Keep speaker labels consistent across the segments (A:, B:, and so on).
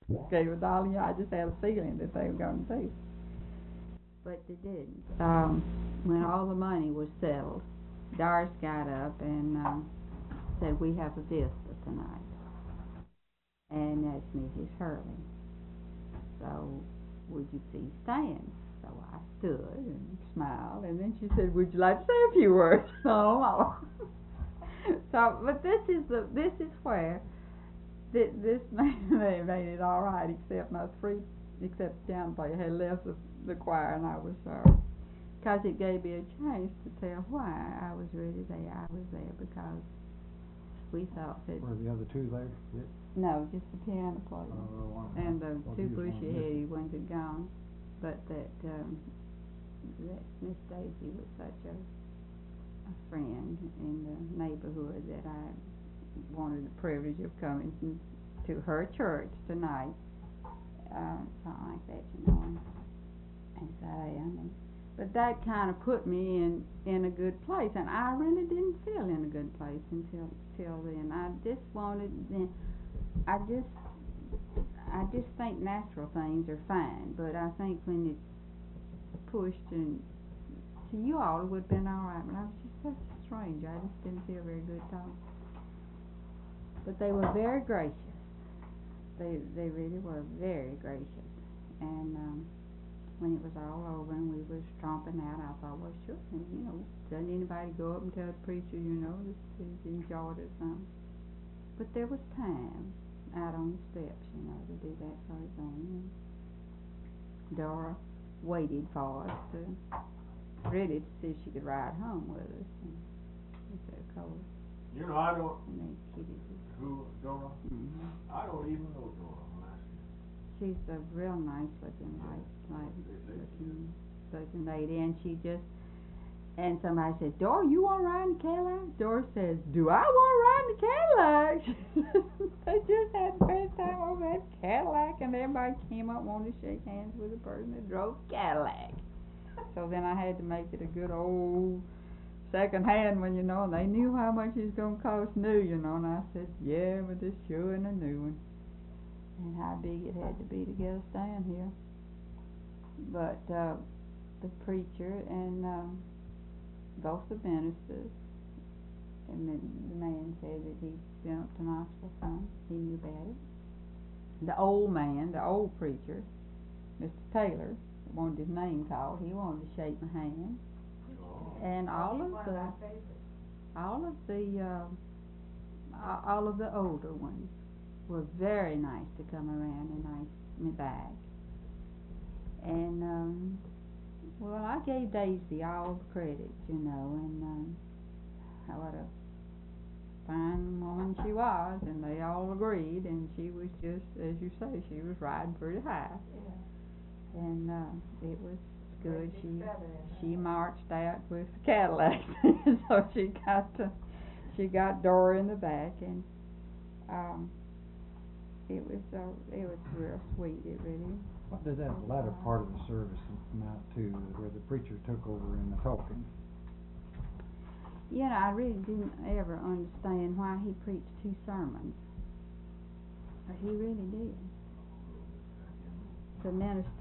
A: gave a dollar. I just had a feeling that they were going to do. But they didn't. When all the money was settled, Doris got up and said, "We have a visitor tonight." And that's Mrs. Hurley. So, would you please stand? So I stood and smiled, and then she said, "Would you like to say a few words?" Oh, so, but this is where this made it all right, except my three, except the piano player had left the choir, and I was sorry, because it gave me a chance to tell why I was really there. I was there because we thought that.
B: Were the other two there? Yep.
A: No, just the piano player. And the two bushy-headed ones had gone, but that Miss Daisy was such a friend in the neighborhood that I wanted the privilege of coming to her church tonight, something like that, you know, and so but that kind of put me in a good place, and I really didn't feel in a good place until then. I just wanted, I just think natural things are fine, but I think when it's pushed and to you all it would have been all right, but I was just such a stranger. I just didn't feel very good at all. But they were very gracious. They really were very gracious. And when it was all over and we was tromping out, I thought, well, sure, and, you know, doesn't anybody go up and tell the preacher, you know, that he's enjoyed or something? But there was time out on the steps, you know, to do that sort of thing. And Dora waited for us ready to see if she could ride home with us. And we said, cold.
C: You know, I don't.
A: And then Kitty.
C: Who, Dora?
A: Mm-hmm.
C: I don't even know Dora when I see
A: her. She's a real nice looking, looking lady, and she just. And somebody said, "Dora, you want to ride in the Cadillac?" Dora says, "Do I want to ride in the Cadillac?" They just had the best time over that Cadillac, and everybody came up and wanted to shake hands with the person that drove Cadillac. So then I had to make it a good old second hand one, you know, and they knew how much it's going to cost new, you know, and I said, "Yeah, but this sure ain't a new one." And how big it had to be to get us down here. But the preacher and both the ministers, and the man said that he'd been up to Knoxville some. He knew about it. The old man, the old preacher, Mr. Taylor, wanted his name called. He wanted to shake my hand. Oh. And all of the older ones were very nice to come around and nice me back. And well, I gave Daisy all the credit, you know, and what a fine woman she was, and they all agreed, and she was just, as you say, she was riding pretty high. Yeah. And it was good. She marched out with the Cadillac, so she got Dora in the back, and it was real sweet. It really.
B: What did that latter part of the service amount to, where the preacher took over in the talking?
A: You know, I really didn't ever understand why he preached two sermons. But he really did. The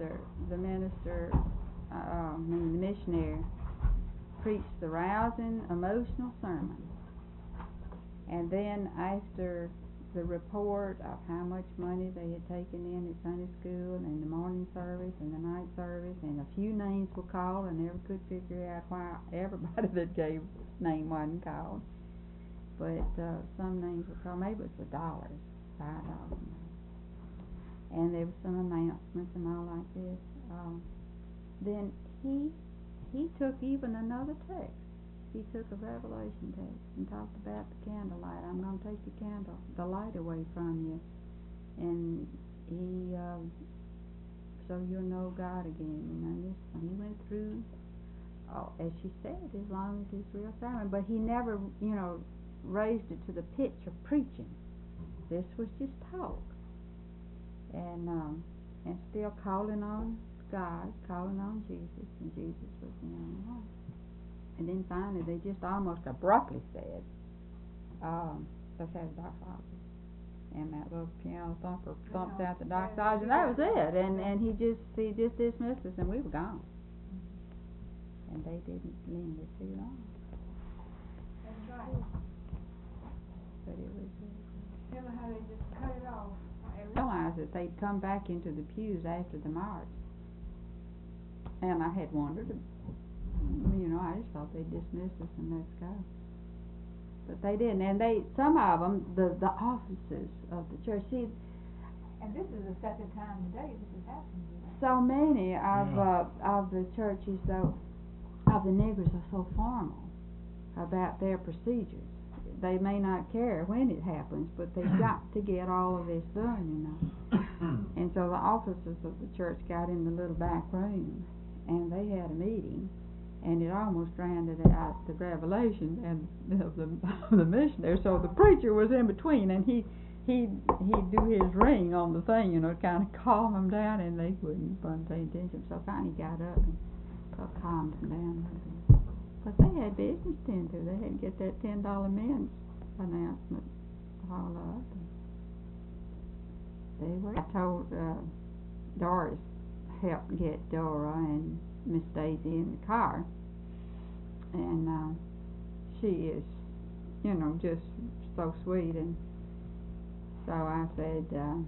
A: missionary preached the rousing, emotional sermon. And then after the report of how much money they had taken in at Sunday school and the morning service and the night service, and a few names were called, and never could figure out why everybody that gave name wasn't called. But some names were called. Maybe it was $5. And there were some announcements and all like this. Then he took even another text. He took a Revelation text and talked about the candlelight. I'm going to take the light away from you, and he so you'll know God again. And he went through, as she said, as long as his real sermon. But he never, you know, raised it to the pitch of preaching. This was just talk, and still calling on God, calling on Jesus, and Jesus was the only one. And then finally, they just almost abruptly said, let's have our Father. and that little piano thumper thumped out the doxology, and that was it. And he just dismissed us, and we were gone. And they didn't linger too long.
D: That's right.
A: But it was.
D: Remember how they just cut it off?
A: Realized that they'd come back into the pews after the march, and I had wondered. I just thought they'd dismiss us and let us go. But they didn't, and some of them, the officers of the church, see.
D: And this is the second time today this has happened.
A: So many of the churches, though, of the Negroes are so formal about their procedures. They may not care when it happens, but they've got to get all of this done, And so the officers of the church got in the little back room, and they had a meeting, and it almost drowned out the revelation and of the missionary. So the preacher was in between, and he'd do his ring on the thing, to kind of calm them down, and they wouldn't pay attention. So finally got up and calmed them down a little bit. But they had business to tend to. They had to get that $10 men's announcement all up. I told Doris helped get Dora and Miss Daisy in the car, and she is, just so sweet. And so I said,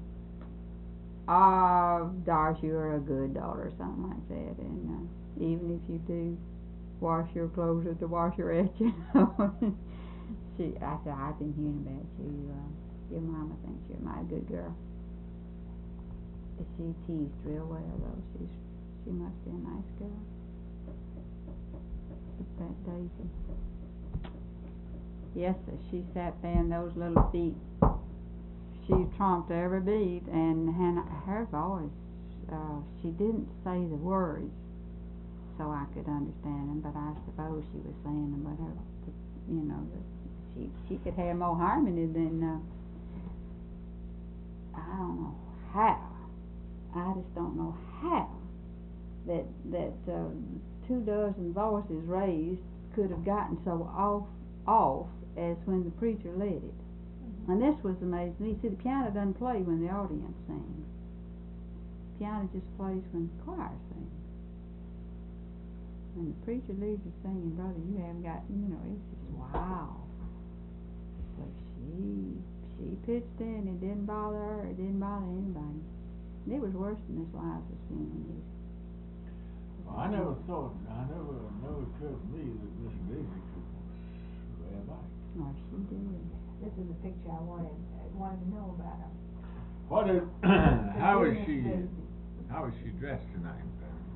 A: Doris, you're a good daughter, or something like that, and even if you do wash your clothes at the washerette, I said, I've been hearing about you. Your mama thinks you're a mighty good girl. She teased real well, though. She must be a nice girl. But that Daisy. Yes, sir, she sat there in those little feet. She tromped every beat, and her voice, she didn't say the words so I could understand them, but I suppose she was saying them, but she could have more harmony than, I don't know how. I just don't know how that 24 voices raised could have gotten so off as when the preacher led it. And this was amazing. You see, the piano doesn't play when the audience sings. The piano just plays when the choir sings. When the preacher leads you singing, brother, you haven't got, it's just wow. But she pitched in. It didn't bother her. It didn't bother anybody. And it was worse than this Lazarus funeral.
C: Well, I never occurred to me that Miss Daisy could bad life.
A: Oh, she did.
D: This is the picture I wanted to know about her.
C: How is she dressed tonight?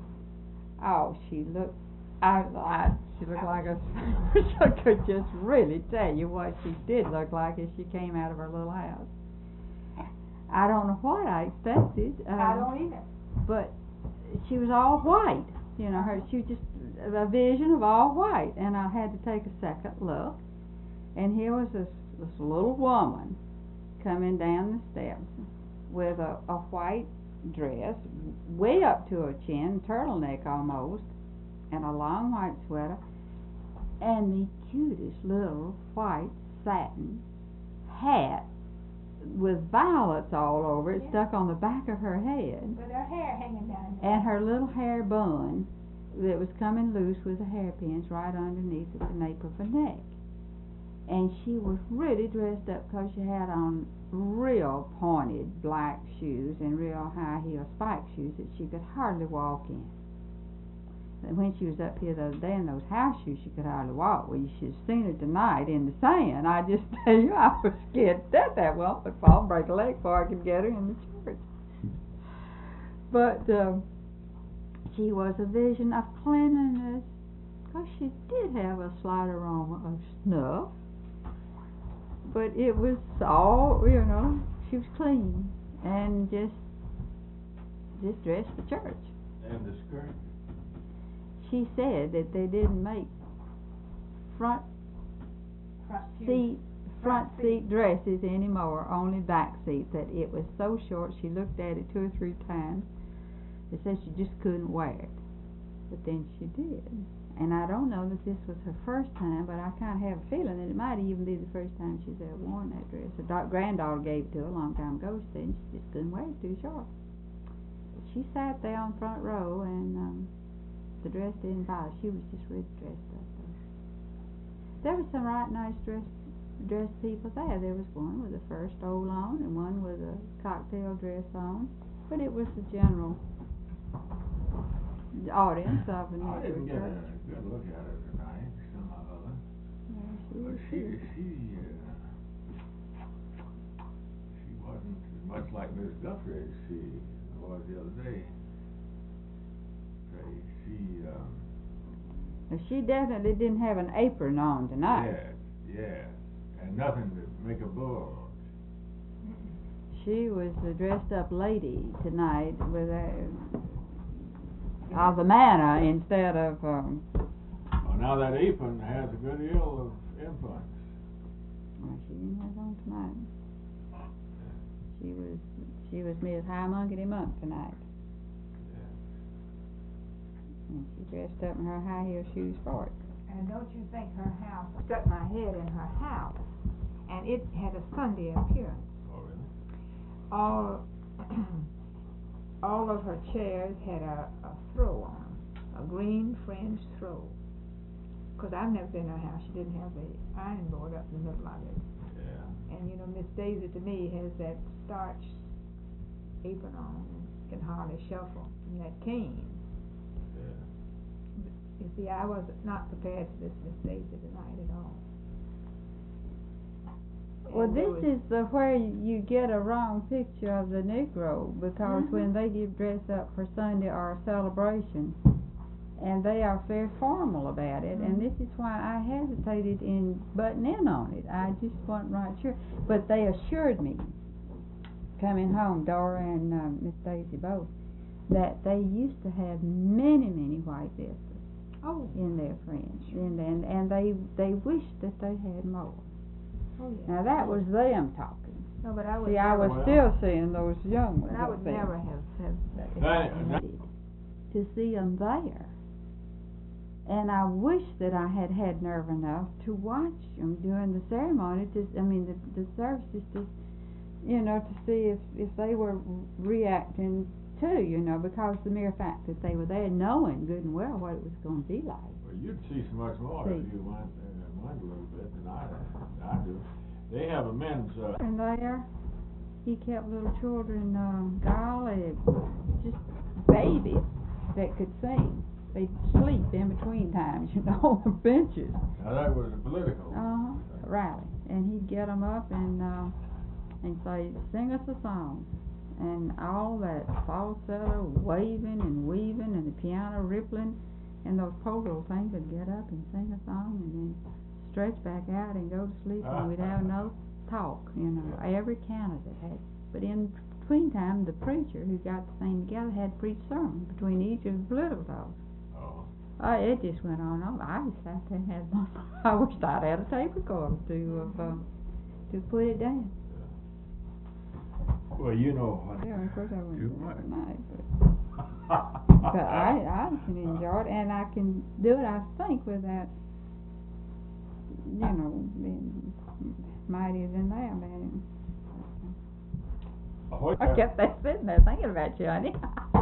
A: Oh, she looked. She looked like a. I could just really tell you what she did look like as she came out of her little house. I don't know what I expected.
D: I don't either.
A: But she was all white. She was just a vision of all white, and I had to take a second look, and here was this little woman coming down the steps with a white dress way up to her chin, turtleneck almost, and a long white sweater, and the cutest little white satin hat with violets all over it, stuck on the back of her head,
D: with her hair hanging down,
A: and her little hair bun that was coming loose with the hairpins right underneath at the nape of her neck. And she was really dressed up because she had on real pointed black shoes and real high heel spike shoes that she could hardly walk in. And when she was up here the other day in those house shoes, she could hardly walk. Well, you should have seen her tonight in the sand. I just tell you, I was scared to death that well would fall and break a leg before I could get her in the church. But she was a vision of cleanliness, because she did have a slight aroma of snuff. But it was all, she was clean and just dressed for church.
C: And the skirt?
A: She said that they didn't make front seat dresses anymore, only back seat, that it was so short she looked at it 2 or 3 times. They said she just couldn't wear it. But then she did. And I don't know that this was her first time, but I kind of have a feeling that it might even be the first time she's ever worn that dress. Her granddaughter gave it to her a long time ago, she said, and she just couldn't wear it, too short. But she sat there on the front row, and the dress didn't bother. She was just really dressed up, though. There were some right nice dressed people there. There was one with a fur stole on, and one with a cocktail dress on, but it was the general audience of a
C: I didn't
A: neighborhood
C: get
A: church.
C: a good look at her tonight, somehow or other.
A: Yeah,
C: But
A: was
C: she
A: good.
C: wasn't as much like Miss Guthrie as she was the other day.
A: She definitely didn't have an apron on tonight.
C: Yeah, and nothing to make a bulge.
A: She was a dressed up lady tonight with of the manner instead of
C: Well, now that apron has a good deal of influence.
A: well, she didn't have it on tonight. She was Miss High Monkey Monk tonight. And she dressed up in her high heel shoes for it.
D: And don't you think her house, stuck my head in her house, and it had a Sunday appearance.
C: Oh, really?
D: All of her chairs had a throw on them, a green fringe throw. 'Cause I've never been in her house, she didn't have the iron board up in the middle of it.
C: Yeah.
D: And you know, Miss Daisy to me has that starch apron on and can hardly shuffle, and that cane.
C: Yeah.
D: You see, I was not prepared for this Miss Daisy tonight at all.
A: Well,
D: And there
A: this is where you get a wrong picture of the Negro, because when they get dressed up for Sunday or a celebration, and they are very formal about it, and this is why I hesitated in butting in on it. I just wasn't right sure. But they assured me, coming home, Dora and Miss Daisy both, that they used to have many white visitors in their friends, and they wished that they had more.
D: Oh, yeah.
A: Now that was them talking.
D: No, but I would
A: See, I
D: never,
A: was still seeing those young ones.
D: but I would
A: up there.
D: never have
A: To see them there. And I wish that I had had nerve enough to watch them during the ceremony, the services, to see if they were reacting too, because the mere fact that they were there, knowing good and well what it was going to be like.
C: Well, you'd see so much more if you went a little bit than I do. They have a men's.
A: And there, he kept little children, golly, just babies that could sing. They'd sleep in between times, on the benches.
C: Now that was a political.
A: Rally, and he'd get them up and say, "Sing us a song," and all that falsetto waving and weaving and the piano rippling, and those poor little things would get up and sing a song and then stretch back out and go to sleep, and we'd have no talk. Every candidate had, but in between time, the preacher who got the thing together had preached sermon between each of the political talks. It just went on. I just sat there and had I wished I'd had a tape recorder to put it down.
C: Well, you know what.
A: Yeah, of course I wouldn't
C: Too
A: do it
C: much.
A: tonight, but I can enjoy it, and I can do it, I think, without, being mightier than thou, man. I kept there sitting there thinking about you, honey.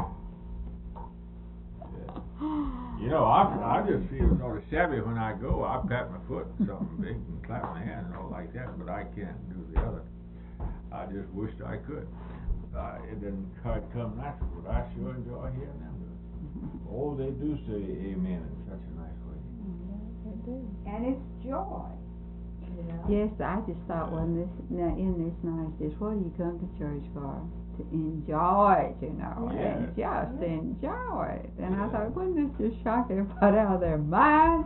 C: I just feel sort of shabby when I go. I pat my foot and something big and clap my hands and all like that, but I can't do the other. I just wished I could. It didn't quite come natural, but I sure enjoy hearing them do it. Oh, they do say amen in such a nice way.
A: They do.
D: And it's joy.
A: Yes, I just thought, in this night, what do you come to church for? To enjoy it, and just enjoy it. And I thought, wouldn't this just shock everybody out of their minds?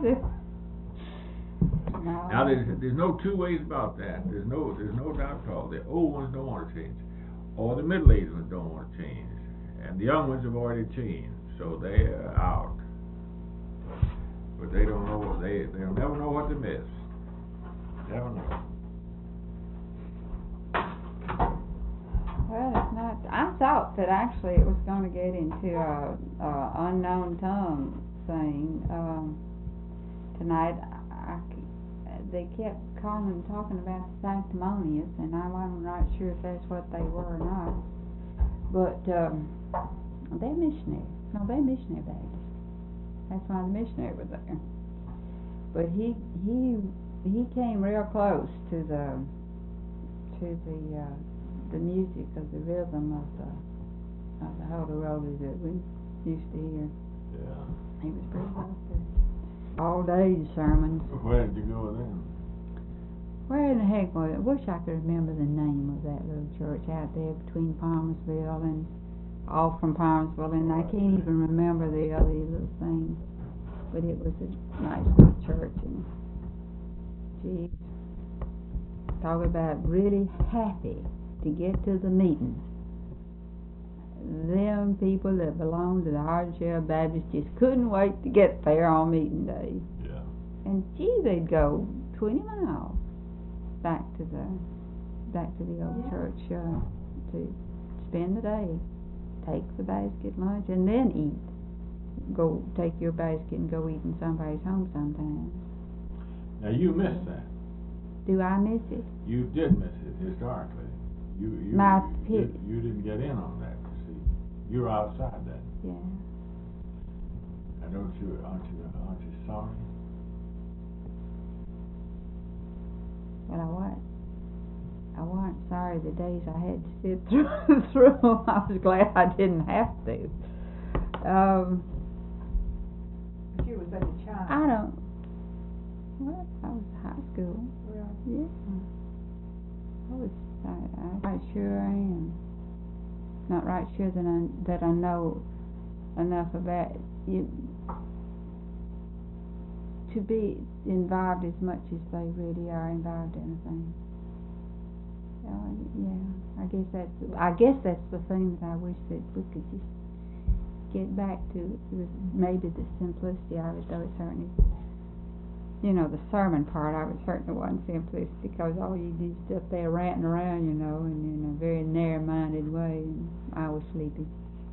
C: Now there's no two ways about that. There's no doubt at all. The old ones don't want to change, or the middle-aged ones don't want to change, and the young ones have already changed, so they're out. But they don't know. They'll never know what to miss. Never know.
A: Well, it's not. I thought that actually it was going to get into a unknown tongue thing, tonight, they kept calling and talking about the sanctimonious, and I wasn't right sure if that's what they were or not. But they're missionary. No, they're missionary Baptists. That's why the missionary was there. But he came real close to the music of the rhythm of the Holy Rollers that we used to hear.
C: Yeah.
A: He was pretty close to it. All day sermons.
C: Where did you go with them?
A: Where in the heck was it? I wish I could remember the name of that little church out there between Palmersville and off from Palmersville, and I can't even remember the other little things. But it was a nice little church, and geez, talk about really happy to get to the meeting. Them people that belonged to the Hard Shell Baptist just couldn't wait to get there on meeting day.
C: Yeah.
A: And gee, they'd go 20 miles back to the old church to spend the day, take the basket lunch, and then eat. Go take your basket and go eat in somebody's home sometimes.
C: Now you missed that.
A: Do I miss it?
C: You did miss it historically. You didn't get in on that. You see, you're outside that.
A: Yeah.
C: And aren't you sorry?
A: But I wasn't sorry the days I had to sit through. I was glad I didn't have to.
D: But you was such a child.
A: I was high school.
D: Really?
A: Yeah. I'm right sure I am. Not right sure that I know enough about you to be involved as much as they really are involved in a thing. Yeah, I guess that's the thing that I wish that we could just get back to. It was maybe the simplicity of it, though it certainly, the sermon part of it certainly wasn't simplistic, because all you did is up there ranting around, and in a very narrow-minded way, and I was sleepy.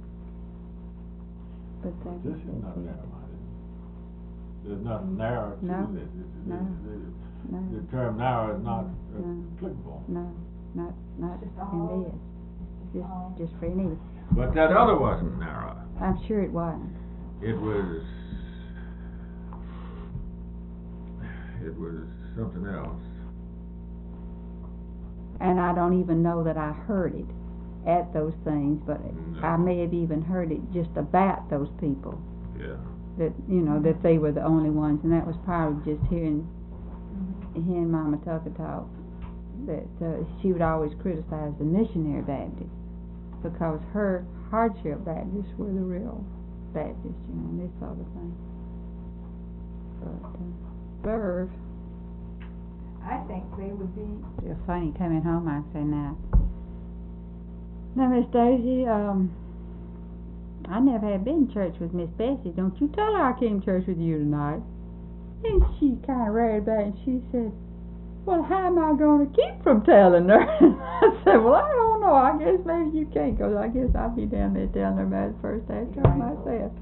A: But
C: This is not narrow-minded. There's nothing narrow to this. The term narrow is not applicable.
A: No, not in this. Just for any.
C: But that other wasn't narrow.
A: I'm sure it wasn't.
C: It was something else.
A: And I don't even know that I heard it at those things, but
C: No.
A: I may have even heard it just about those people.
C: Yeah.
A: That that they were the only ones, and that was probably just hearing Mama Tucker talk. That she would always criticize the missionary Baptists, because her hardship Baptists were the real Baptists, and this sort of thing. But serve.
D: I think they would be.
A: It's funny coming home. I say now, Miss Daisy, I never had been to church with Miss Bessie. Don't you tell her I came to church with you tonight. And she kind of reared back and she said, well, how am I going to keep from telling her? I said, well, I don't know. I guess maybe you can't, because I guess I'll be down there telling her about the first day of church myself.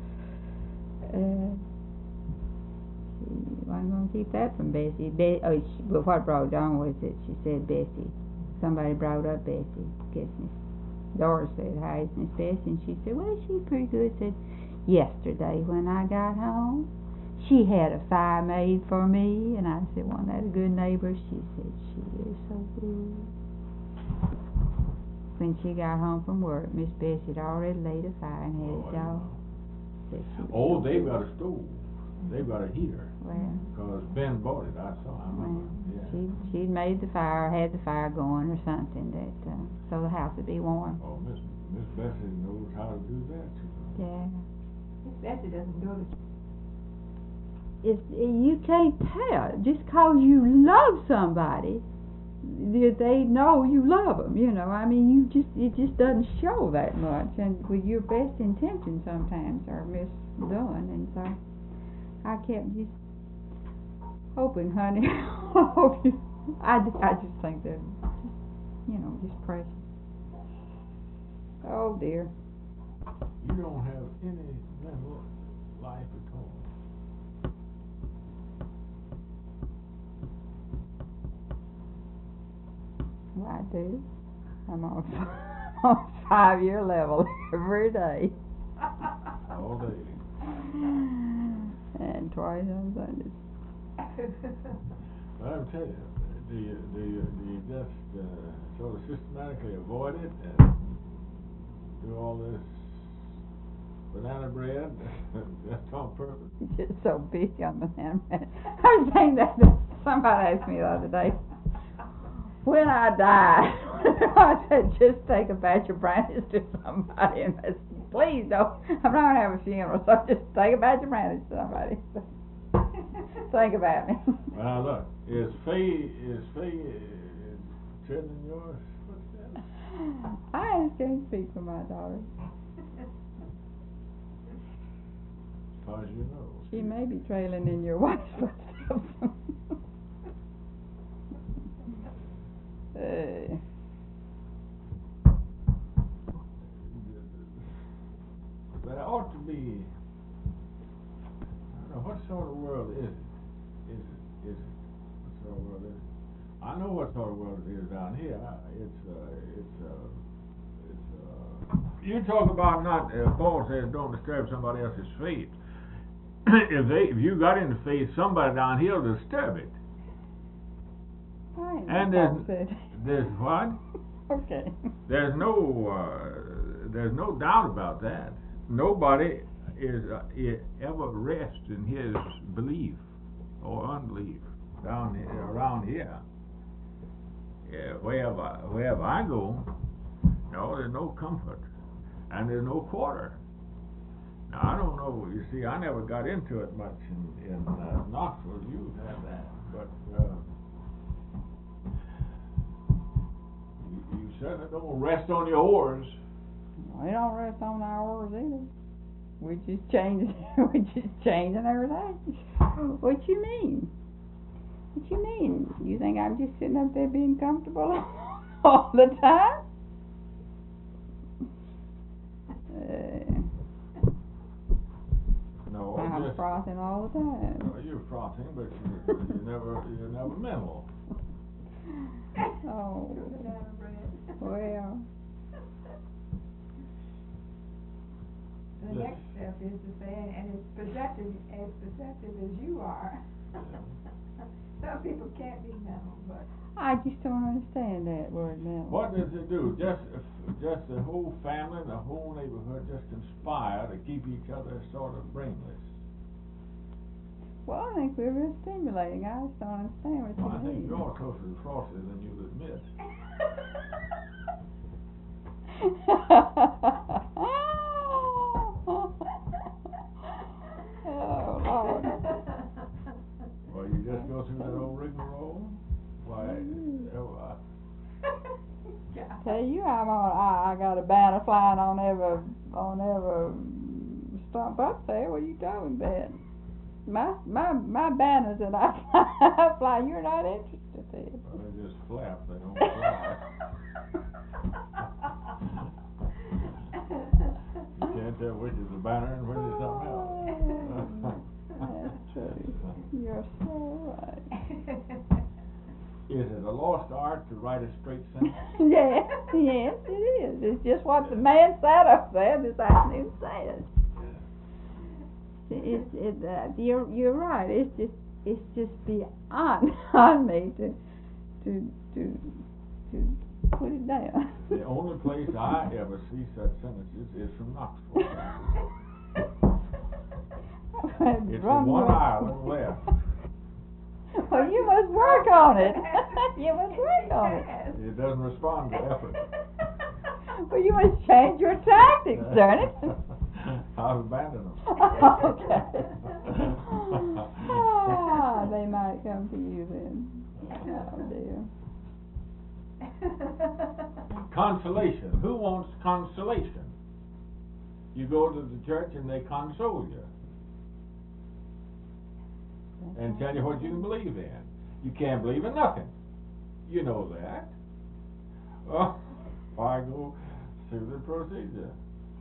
A: I'm going to keep that from Bessie. But what brought it on was that she said Bessie. Somebody brought up Bessie. Guess Miss Doris said, hi, is Miss Bessie? And she said, well, she's pretty good. Said, yesterday when I got home, she had a fire made for me. And I said, wasn't that a good neighbor? She said, she is so good. When she got home from work, Miss Bessie had already laid a fire and had it all.
C: Oh, they've got a stove. They've got a heater.
A: Well,
C: because Ben bought it. I saw. I remember. Yeah.
A: She'd made the fire, had the fire going or something, that so the house would be warm.
C: Oh, Miss Bessie knows how to do that.
A: Yeah.
D: Miss Bessie doesn't go to.
A: You can't tell just 'cause you love somebody. They know you love them. I mean, it just doesn't show that much, and with your best intentions sometimes are misdone, and so I kept just hoping, honey. I just think that, just precious. Oh dear.
C: You don't have any mental life at all.
A: I do. I'm on on 5-year level every day.
C: All day.
A: And twice on Sundays.
C: Well, I'll tell you, do you just sort of systematically avoid it and do all this banana bread just on purpose?
A: Just so big on banana bread. I was saying that to somebody asked me the other day. When I die, I said, just take a batch of brownies to somebody and I said, please don't. I'm not gonna have a funeral, so just take a batch of brownies to somebody. Think about me.
C: Well, look, is Faye treading yours footsteps?
A: I just can't speak for my daughter.
C: As far as you know.
A: She may be trailing in your wife's footsteps.
C: There ought to be, I don't know, what sort of world is it? What sort of world is it? I know what sort of world it is down here. You talk about not, Paul says don't disturb somebody else's faith. If you got into faith, somebody down here will disturb it. And there's what?
A: Okay.
C: There's no doubt about that. Nobody is ever rests in his belief or unbelief down here, around here. Wherever I go, no, there's no comfort and there's no quarter. Now I don't know. You see, I never got into it much in Knoxville. You had that, but you certainly don't rest on your oars.
A: We don't rest on our oars either. We just changing every day. What you mean? What you mean? You think I'm just sitting up there being comfortable all the time?
C: No,
A: I'm
C: just
A: frothing all the time.
C: no, you're frothing, but you're never mental.
A: Oh, well.
D: The next step is to say, and as perceptive as you are. Some people can't be mental, but.
A: I just don't understand that word now.
C: What does it do? Just the whole family, the whole neighborhood just conspire to keep each other sort of brainless.
A: Well, I think we're real stimulating. I just don't understand what
C: Well, I
A: you
C: think
A: mean.
C: you're closer to Frosty than you'll admit.
A: Oh, Lord.
C: Well, you just go through that old rigmarole. Why,
A: Tell you, I got a banner flying on every stump up there. What are you talking about? My banners that I fly, you're not interested in.
C: well, they just flap, they don't fly. You can't tell which is a banner and which is something else.
A: That's true. You're so right.
C: Is it a lost art to write a straight sentence?
A: Yes, it is. It's just what the man sat up there this afternoon said. You're right. It's just beyond on me to put it down.
C: The only place I ever see such sentences is from Knoxville. It's the one island left.
A: Well, you must work on it. You must work on it.
C: It doesn't respond to effort.
A: Well, you must change your tactics, darn it.
C: I've abandoned them.
A: Okay. They might come to you then. Oh dear.
C: Consolation. Who wants consolation? You go to the church and they console you and tell you what you can believe in. You can't believe in nothing. You know that. Oh, I go through the procedure.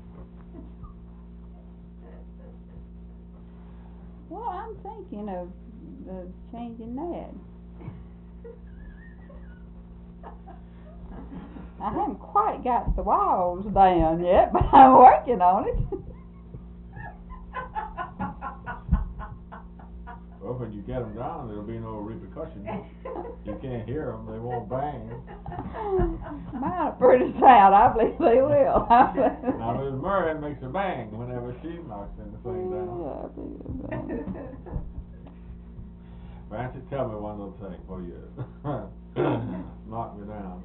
A: Well, I'm thinking of changing that. I haven't quite got the walls down yet, but I'm working on it.
C: Well, when you get them down, there'll be no repercussions. You can't hear them, they won't bang.
A: Mine are pretty sound, I believe they will.
C: Now, Miss Murray makes a bang whenever she knocks the thing down.
A: Yeah, I believe it.
C: Francie, tell me one little thing before you knock me down.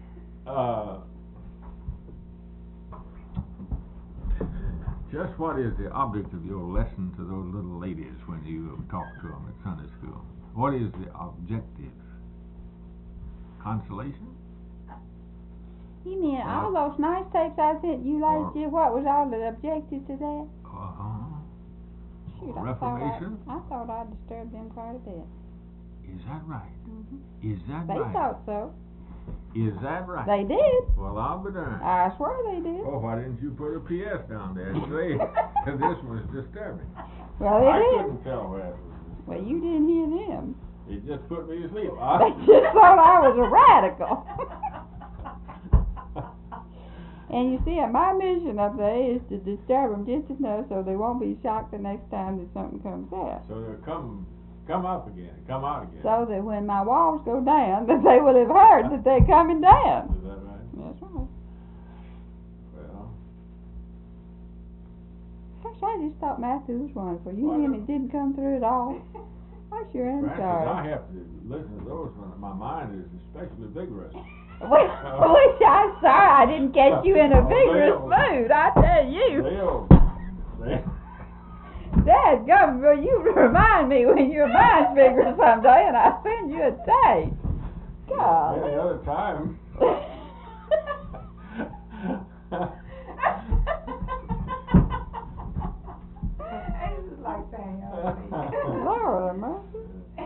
C: Just what is the object of your lesson to those little ladies when you talk to them at Sunday school? What is the objective? Consolation?
A: You mean all those nice tapes I sent you last year? What was all the objective to that? Shoot,
C: Reformation?
A: I thought I disturbed them quite a bit.
C: Is that right?
A: Mm-hmm.
C: Is that
A: They
C: right?
A: thought so.
C: Is that right?
A: They did.
C: Well, I'll be darned.
A: I swear they did.
C: Oh, why didn't you put a PS down there and say this was disturbing?
A: Well, they
C: I
A: did.
C: couldn't tell where it was disturbing.
A: Well, you didn't hear them.
C: It just put me to sleep.
A: They just thought I was a radical. And you see, my mission up there is to disturb them just enough so they won't be shocked the next time that something comes out.
C: So they'll come up again, come out again.
A: So that when my walls go down, that they will have heard that they're coming down.
C: Is that right?
A: That's right.
C: Well,
A: Gosh, I just thought Matthew was wonderful. You
C: Well,
A: mean
C: no.
A: it didn't come through at all? I sure am
C: Francis,
A: sorry.
C: I have to listen to those when my mind is especially vigorous.
A: Wish I'm sorry I didn't catch you in a vigorous mood, I tell you.
C: They
A: Dadgum, well, you remind me when your mind's vigorous someday and I'll send you a tape. God.
C: Any other time.
D: This is like saying,
A: Lord have mercy.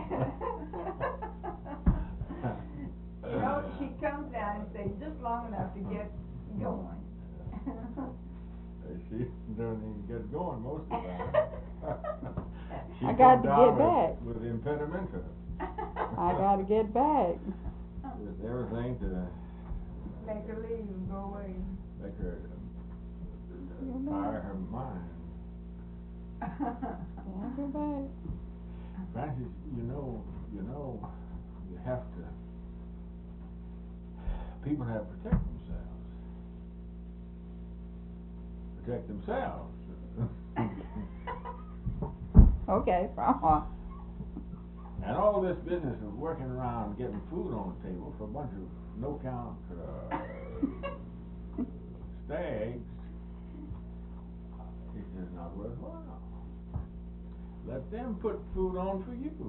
D: you know, she comes down and stays just long enough to get going.
C: She doesn't even get going most of the time. She
A: I got
C: come
A: to
C: down
A: get back.
C: with impedimenta.
A: I got to get back.
C: With everything to
D: Make her leave and go away.
C: make her fire her mind.
A: I'll go back.
C: Francis, you know, you have to. People have to protect themselves. Protect themselves.
A: Okay, from what?
C: And all this business of working around getting food on the table for a bunch of no-count stags, it's just not worthwhile. Let them put food on for you.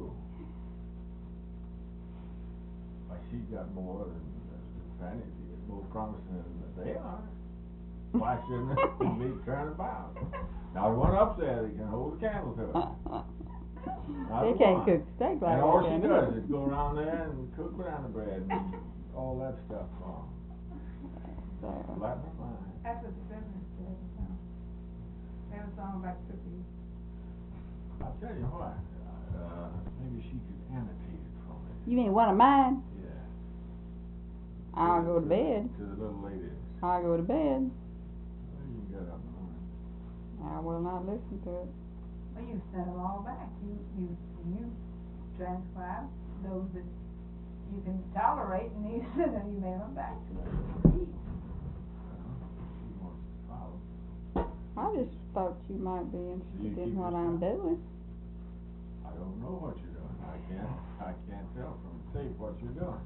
C: Why, she's got more than Fanny, more promising than they are. Why shouldn't it be turned about? Now, the one up there that can hold the candle to it.
A: They can't cook steak like
C: And
A: that.
C: all she
A: can
C: does
A: they?
C: is go around there and cook banana bread and all that stuff for
A: So,
C: Latin mind.
D: That's what the business said. They have a song about cookies.
C: I'll tell you what, maybe she could annotate it for me.
A: you mean one of mine?
C: Yeah.
A: I'll go to bed.
C: To the little ladies.
A: I'll go to bed.
C: Well, you can get up in the morning.
A: I will not listen to it.
D: Well, you sent them all back. You transcribe those that you can tolerate, and you send them, you mail them back to us.
C: Well, she wants to follow.
A: I just thought you might be interested
C: You
A: in
C: keep
A: what
C: this
A: I'm
C: down.
A: doing.
C: I don't know what you're doing. I can't tell from the tape what you're doing.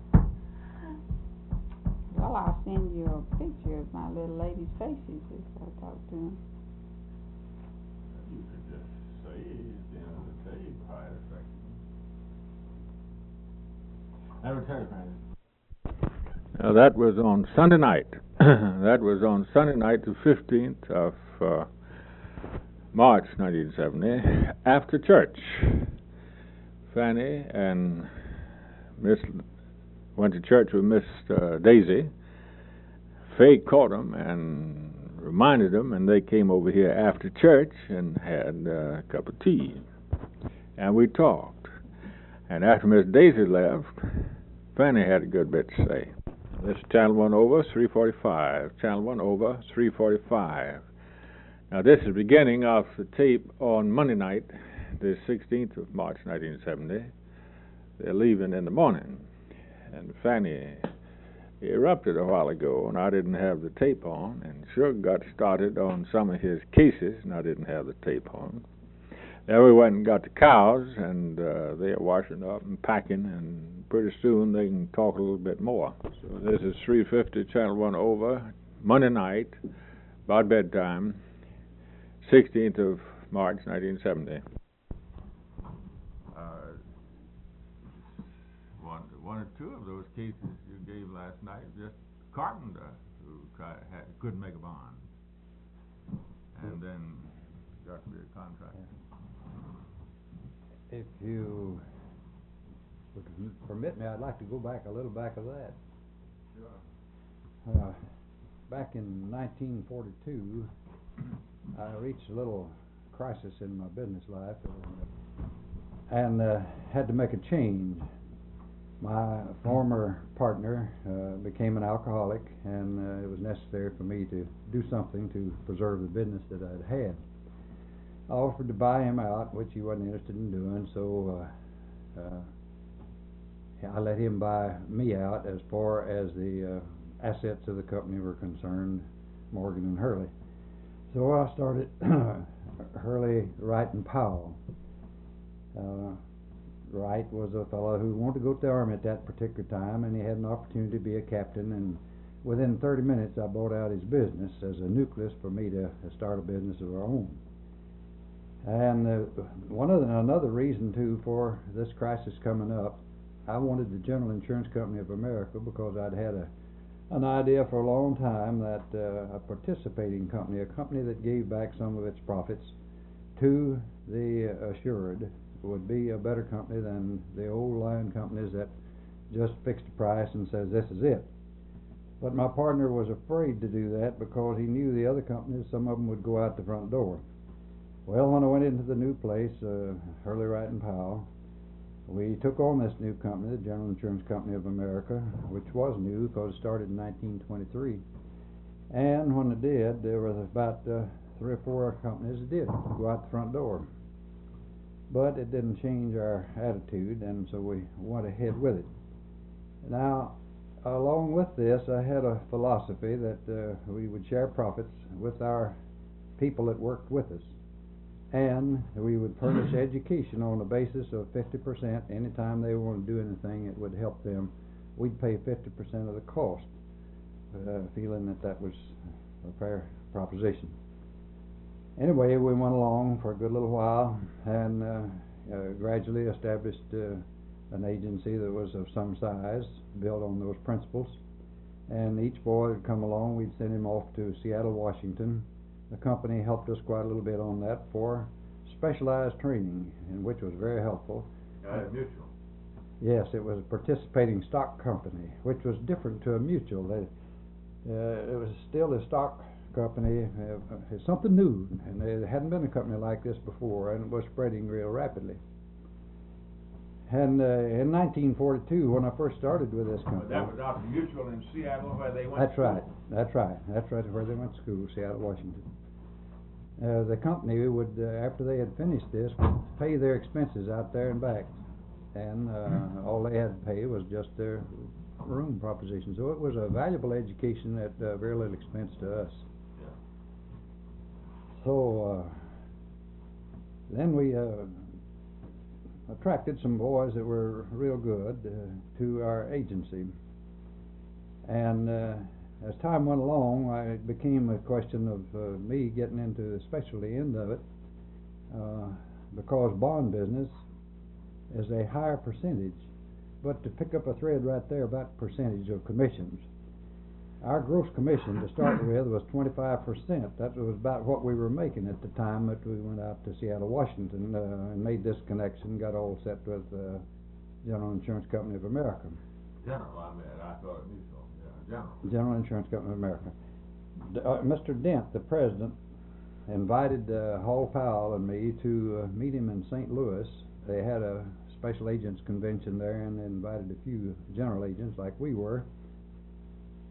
A: Well, I'll send you a picture of my little lady's faces if I talk to them.
C: You could just say at the end of the tape how it affected them. I will tell you, Francis. Now that was on Sunday night. That was on Sunday night, the 15th of March 1970, after church. Fanny and Miss went to church with Miss Daisy. Faye caught them and reminded them, and they came over here after church and had a cup of tea. And we talked. And after Miss Daisy left, Fanny had a good bit to say. This is Channel 1 over 345. Channel 1 over 345. Now, this is beginning of the tape on Monday night, the 16th of March, 1970. They're leaving in the morning. And Fanny erupted a while ago, and I didn't have the tape on. And Suge got started on some of his cases, and I didn't have the tape on. Then we went and got the cows, and they're washing up and packing, and pretty soon they can talk a little bit more. So this is 350 Channel 1 over, Monday night, about bedtime, 16th of March, 1970. One or two of those cases you gave last night, just Carpenter, who couldn't make a bond, and then got to be a contractor.
B: If you would permit me, I'd like to go back a little back of that.
C: Sure.
B: Back in 1942, I reached a little crisis in my business life and had to make a change. My former partner became an alcoholic, and it was necessary for me to do something to preserve the business that I'd had. I offered to buy him out, which he wasn't interested in doing, so I let him buy me out as far as the assets of the company were concerned, Morgan and Hurley. So I started Hurley, Wright, and Powell. Wright was a fellow who wanted to go to the Army at that particular time, and he had an opportunity to be a captain, and within 30 minutes I bought out his business as a nucleus for me to start a business of our own. And another reason too for this crisis coming up, I wanted the General Insurance Company of America because I'd had an idea for a long time that a participating company, a company that gave back some of its profits to the assured, would be a better company than the old line companies that just fixed a price and says this is it. But my partner was afraid to do that because he knew the other companies, some of them would go out the front door. Well, when I went into the new place, Hurley, Wright, and Powell, we took on this new company, the General Insurance Company of America, which was new because it started in 1923. And when it did, there was about 3 or 4 companies that did go out the front door. But it didn't change our attitude, and so we went ahead with it. Now, along with this, I had a philosophy that we would share profits with our people that worked with us, and we would furnish education on the basis of 50%. Anytime they wanted to do anything, it would help them. We'd pay 50% of the cost, feeling that that was a fair proposition. Anyway, we went along for a good little while and gradually established an agency that was of some size, built on those principles. And each boy would come along, we'd send him off to Seattle, Washington. The company helped us quite a little bit on that for specialized training, and which was very helpful.
C: Mutual.
B: Yes, it was a participating stock company, which was different to a mutual. It was still a stock company. It's something new, and there hadn't been a company like this before, and it was spreading real rapidly. And in 1942, when I first started with this company,
C: That was out of Mutual in Seattle, where they went.
B: That's right. That's right, where they went to school, Seattle, Washington. The company would, after they had finished this, would pay their expenses out there and back, and all they had to pay was just their room proposition. So it was a valuable education at very little expense to us. So then we attracted some boys that were real good to our agency. And as time went along, it became a question of me getting into the specialty end of it because bond business is a higher percentage. But to pick up a thread right there about percentage of commissions, our gross commission to start with was 25%. That was about what we were making at the time that we went out to Seattle, Washington, and made this connection, got all set with General Insurance Company of America.
C: General, I thought it Mutual. Yeah, General.
B: General Insurance Company of America. Mr. Dent, the president, invited Hall Powell and me to meet him in St. Louis. They had a special agents convention there, and they invited a few general agents like we were.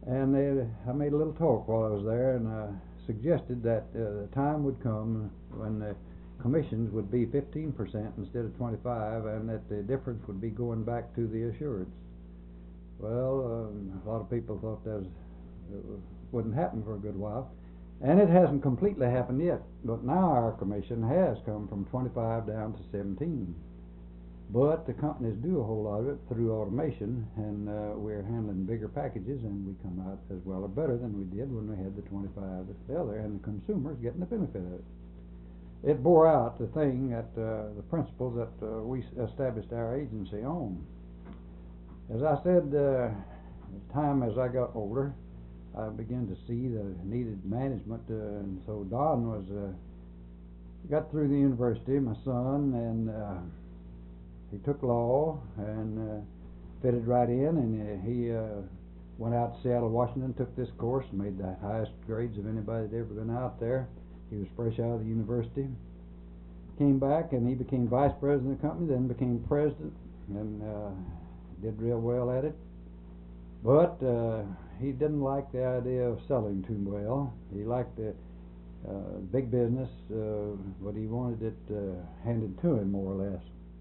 B: And I made a little talk while I was there, and I suggested that the time would come when the commissions would be 15% instead of 25, and that the difference would be going back to the assurance. Well, a lot of people thought that wouldn't happen for a good while, and it hasn't completely happened yet. But now our commission has come from 25 down to 17. But the companies do a whole lot of it through automation, and we're handling bigger packages, and we come out as well or better than we did when we had the 25 at the other, and the consumer's getting the benefit of it. It bore out the thing that the principles that we established our agency on. As I said, time as I got older, I began to see that it needed management, and so Don was got through the university, my son, and he took law and fitted right in, and he went out to Seattle, Washington, took this course, and made the highest grades of anybody that ever been out there. He was fresh out of the university. Came back, and he became vice president of the company, then became president, and did real well at it. But he didn't like the idea of selling too well. He liked the big business, but he wanted it handed to him more or less.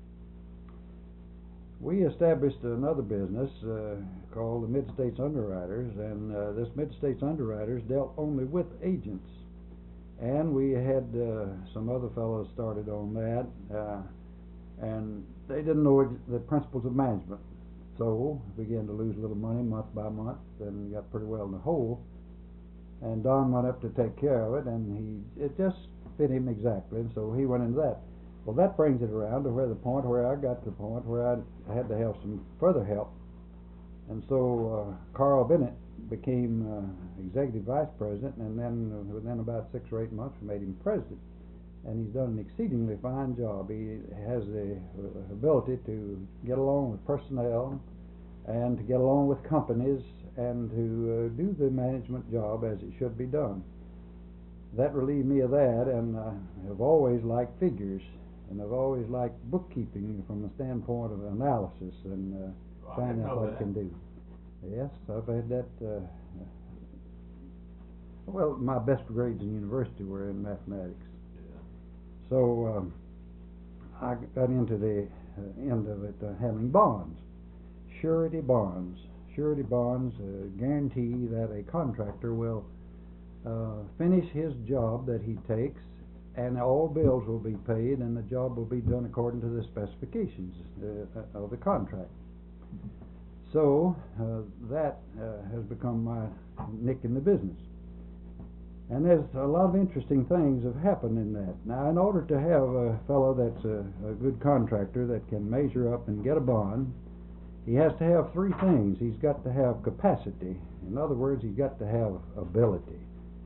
B: We established another business called the Mid-States Underwriters, and this Mid-States Underwriters dealt only with agents. And we had some other fellows started on that, and they didn't know the principles of management. So we began to lose a little money month by month, and got pretty well in the hole. And Don went up to take care of it, and it just fit him exactly, and so he went into that. Well, that brings it around to the point where I got to the point where I had to have some further help. And so Carl Bennett became executive vice president, and then within about 6 or 8 months we made him president. And he's done an exceedingly fine job. He has the ability to get along with personnel and to get along with companies and to do the management job as it should be done. That relieved me of that, and I've always liked figures. And I've always liked bookkeeping from the standpoint of analysis and finding out what it can do. Yes, I've had that. Well, my best grades in university were in mathematics.
C: Yeah.
B: So I got into the end of it, having bonds, surety bonds. Surety bonds guarantee that a contractor will finish his job that he takes, and all bills will be paid, and the job will be done according to the specifications of the contract. So that has become my nick in the business. And there's a lot of interesting things have happened in that. Now, in order to have a fellow that's a good contractor that can measure up and get a bond, he has to have 3 things. He's got to have capacity. In other words, he's got to have ability.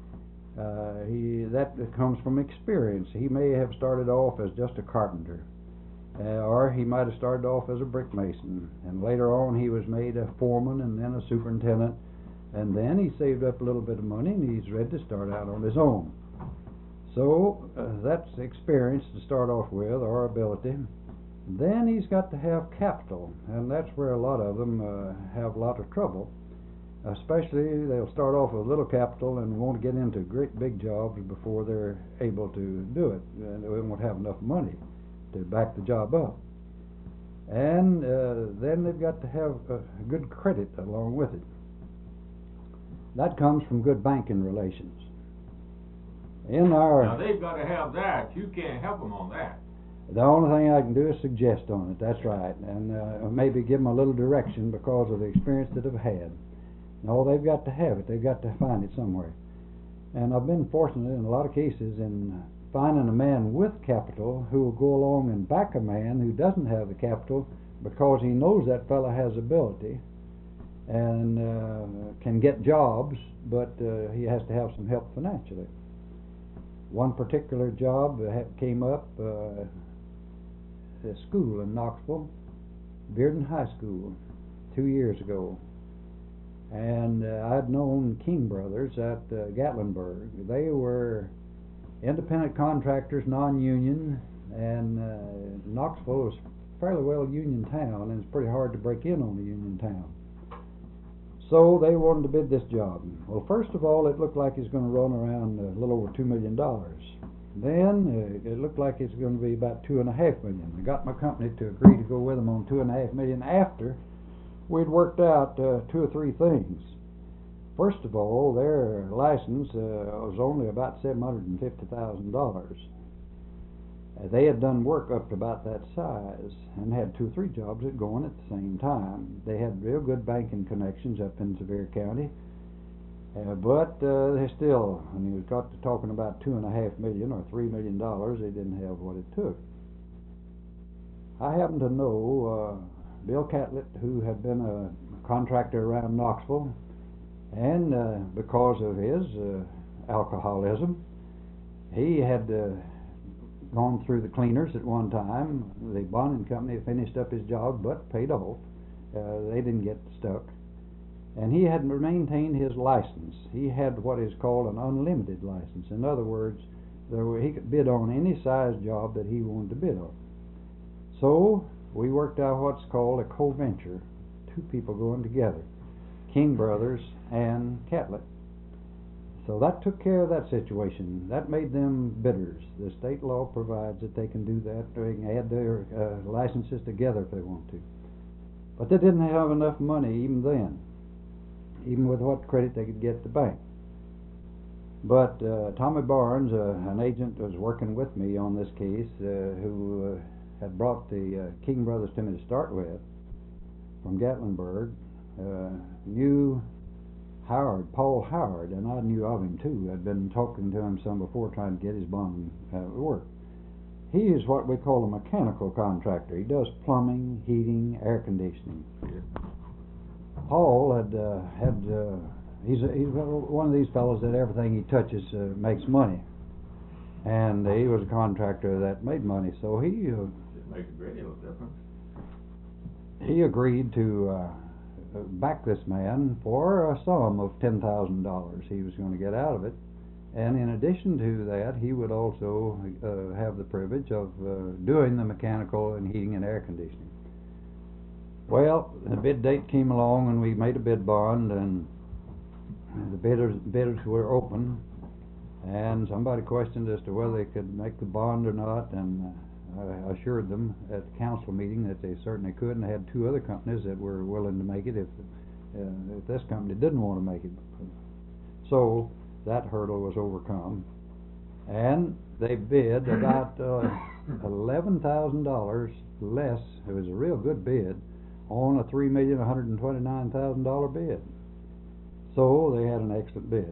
B: That comes from experience. He may have started off as just a carpenter, or he might have started off as a brick mason, and later on he was made a foreman and then a superintendent, and then he saved up a little bit of money and he's ready to start out on his own. So that's experience to start off with, or ability. Then he's got to have capital, and that's where a lot of them have a lot of trouble. Especially, they'll start off with little capital and want to get into great big jobs before they're able to do it, and they won't have enough money to back the job up. And then they've got to have good credit along with it. That comes from good banking relations.
C: Now they've got to have that. You can't help them on that.
B: The only thing I can do is suggest on it. That's right, and maybe give them a little direction because of the experience that I've had. No, they've got to have it. They've got to find it somewhere. And I've been fortunate in a lot of cases in finding a man with capital who will go along and back a man who doesn't have the capital because he knows that fellow has ability and can get jobs, but he has to have some help financially. One particular job came up at a school in Knoxville, Bearden High School, 2 years ago. And I'd known King Brothers at Gatlinburg. They were independent contractors, non-union, and Knoxville was a fairly well union town, and it's pretty hard to break in on a union town. So they wanted to bid this job. Well, first of all, it looked like it's going to run around a little over $2 million. Then it looked like it's going to be about $2.5 million. I got my company to agree to go with them on $2.5 million after we'd worked out 2 or 3 things. First of all, their license was only about $750,000. They had done work up to about that size and had 2 or 3 jobs going at the same time. They had real good banking connections up in Sevier County, but they still, when you got to talking about $2.5 million or $3 million, they didn't have what it took. I happen to know Bill Catlett, who had been a contractor around Knoxville, and because of his alcoholism, he had gone through the cleaners at one time. The bonding company finished up his job but paid off. They didn't get stuck. And he had maintained his license. He had what is called an unlimited license. In other words, he could bid on any size job that he wanted to bid on. So we worked out what's called a co-venture, 2 people going together, King Brothers and Catlett. So that took care of that situation. That made them bidders. The state law provides that they can do that. They can add their licenses together if they want to. But they didn't have enough money even then, even with what credit they could get at the bank. But Tommy Barnes, an agent, was working with me on this case, who had brought the King Brothers to me to start with from Gatlinburg, knew Paul Howard, and I knew of him too. I'd been talking to him some before trying to get his bonding work. He is what we call a mechanical contractor. He does plumbing, heating, air conditioning. Paul he's one of these fellows that everything he touches makes money, and he was a contractor that made money. So
C: It makes a great deal of difference.
B: he agreed to back this man for a sum of $10,000 he was going to get out of it, and in addition to that, he would also have the privilege of doing the mechanical and heating and air conditioning. Well, the bid date came along and we made a bid bond, and the bidders were open, and somebody questioned as to whether they could make the bond or not, and I assured them at the council meeting that they certainly could, and they had 2 other companies that were willing to make it if this company didn't want to make it. So that hurdle was overcome, and they bid about $11,000 less. It was a real good bid on a $3,129,000 bid. So they had an excellent bid.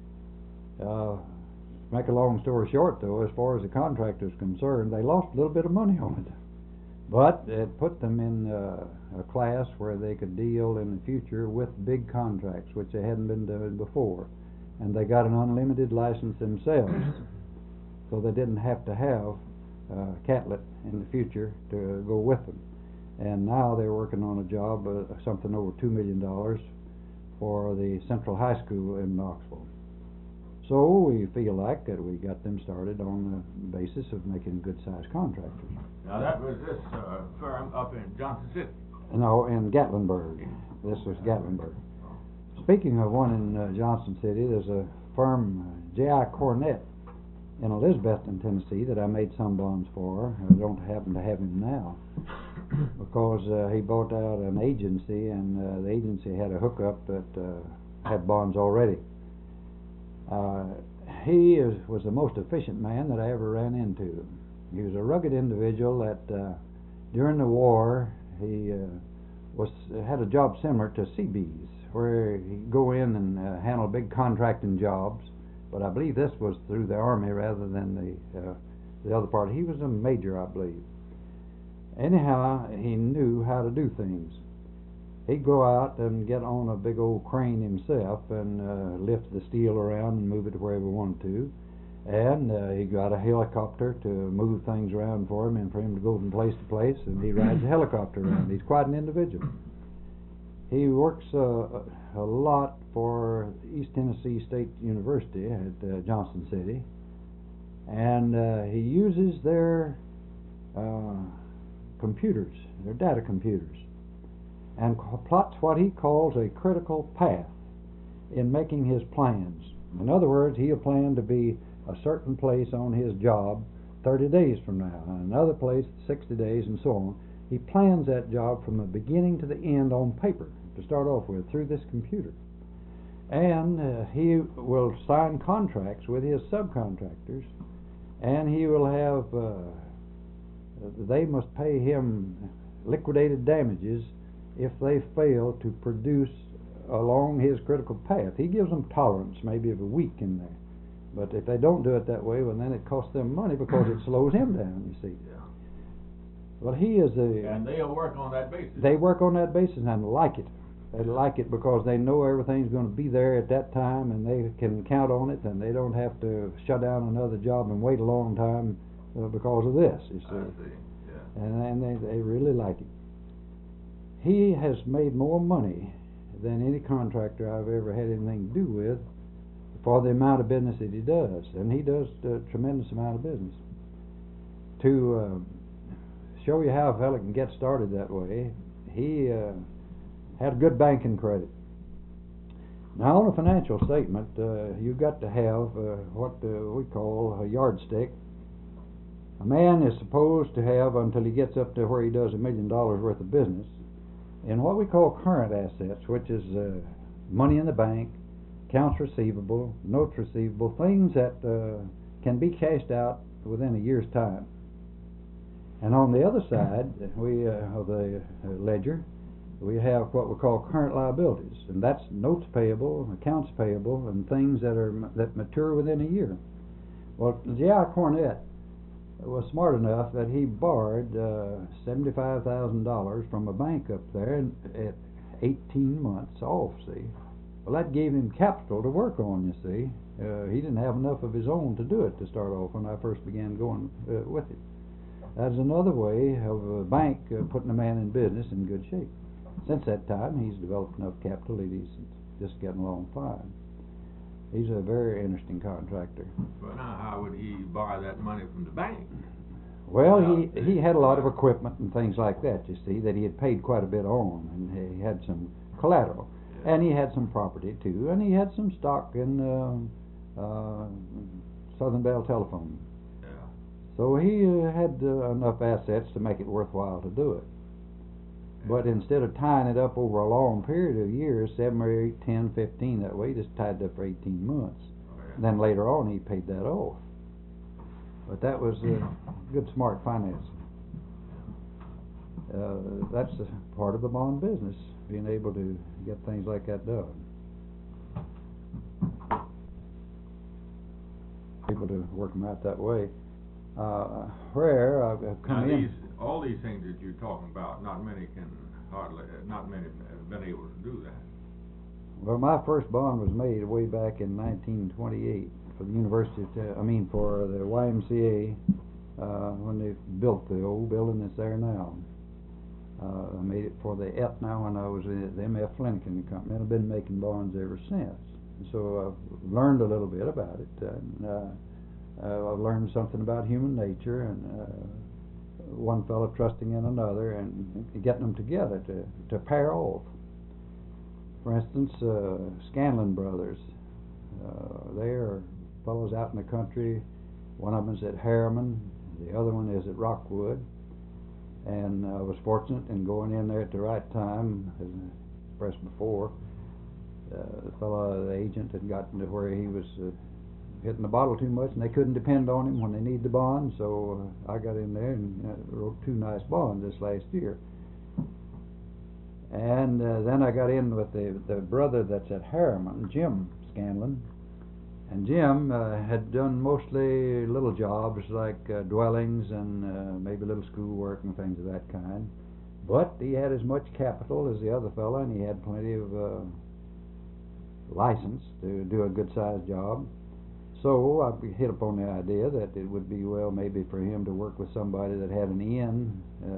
B: Make a long story short, though, as far as the contractor is concerned, they lost a little bit of money on it, but it put them in a class where they could deal in the future with big contracts, which they hadn't been doing before, and they got an unlimited license themselves, so they didn't have to have Catlett in the future to go with them. And now they're working on a job, something over $2 million, for the Central High School in Knoxville. So we feel like that we got them started on the basis of making good-sized contractors.
C: Now that was this firm up in Johnson City.
B: No, in Gatlinburg. This was Gatlinburg. Speaking of one in Johnson City, there's a firm, J.I. Cornett, in Elizabethton, Tennessee, that I made some bonds for. I don't happen to have him now, because he bought out an agency, and the agency had a hookup that had bonds already. He was the most efficient man that I ever ran into. He was a rugged individual that during the war he had a job similar to Seabees, where he'd go in and handle big contracting jobs, but I believe this was through the Army rather than the other part. He was a major, I believe. Anyhow, he knew how to do things. He'd go out and get on a big old crane himself and lift the steel around and move it to wherever he wanted to. And he got a helicopter to move things around for him and for him to go from place to place, and he rides a helicopter around. He's quite an individual. He works a lot for East Tennessee State University at Johnson City, and he uses their computers, their data computers. and plots what he calls a critical path in making his plans. In other words, he'll plan to be a certain place on his job 30 days from now, and another place 60 days, and so on. He plans that job from the beginning to the end on paper to start off with through this computer. And he will sign contracts with his subcontractors, and he will have, they must pay him liquidated damages if they fail to produce along his critical path. He gives them tolerance, maybe of a week in there. But if they don't do it that way, well, then it costs them money because it slows him down, you see.
C: Yeah.
B: Well, he is a...
C: And they'll work on that basis.
B: They work on that basis and like it. They like it because they know everything's going to be there at that time, and they can count on it, and they don't have to shut down another job and wait a long time because of this, you see.
C: I see, yeah.
B: And they really like it. He has made more money than any contractor I've ever had anything to do with for the amount of business that he does, and he does a tremendous amount of business. To show you how a fella can get started that way, he had good banking credit. Now, on a financial statement, you've got to have what we call a yardstick. A man is supposed to have, until he gets up to where he does $1 million worth of business, in what we call current assets, which is money in the bank, accounts receivable, notes receivable, things that can be cashed out within a year's time. And on the other side of the ledger, we have what we call current liabilities, and that's notes payable, accounts payable, and things that mature within a year. Well, J.I. Cornett was smart enough that he borrowed $75,000 from a bank up there at 18 months off, see. Well, that gave him capital to work on, you see. He didn't have enough of his own to do it to start off when I first began going with it. That's another way of a bank putting a man in business in good shape. Since that time, he's developed enough capital that he's just getting along fine. He's a very interesting contractor.
C: But now, how would he borrow that money from the bank?
B: Well, he had a lot of equipment and things like that, you see, that he had paid quite a bit on, and he had some collateral. Yeah. And he had some property, too, and he had some stock in Southern Bell Telephone.
C: Yeah.
B: So he had enough assets to make it worthwhile to do it. But instead of tying it up over a long period of years, 7 or 8, 10, 15, that way, he just tied it up for 18 months.
C: Oh, yeah.
B: Then later on, he paid that off. But that was good, smart financing. That's a part of the bond business, being able to get things like that done. People to work them out that way. Where I've come
C: now
B: in...
C: all these things that you're talking about, not many have been able to do that.
B: Well, my first bond was made way back in 1928 for the University for the YMCA when they built the old building that's there now. I made it for the Aetna when I was at the M.F. Flanagan Company, and I've been making bonds ever since. So I've learned a little bit about it, and I've learned something about human nature, and one fellow trusting in another and getting them together to pair off. For instance, Scanlon Brothers, they are fellows out in the country. One of them is at Harriman, the other one is at Rockwood, and I was fortunate in going in there at the right time, as expressed before. The fellow, the agent, had gotten to where he was hitting the bottle too much, and they couldn't depend on him when they needed the bond, so I got in there and wrote 2 nice bonds this last year. And then I got in with the brother that's at Harriman, Jim Scanlon, and Jim had done mostly little jobs like dwellings and maybe little schoolwork and things of that kind, but he had as much capital as the other fellow, and he had plenty of license to do a good-sized job. So I hit upon the idea that it would be well maybe for him to work with somebody that had an in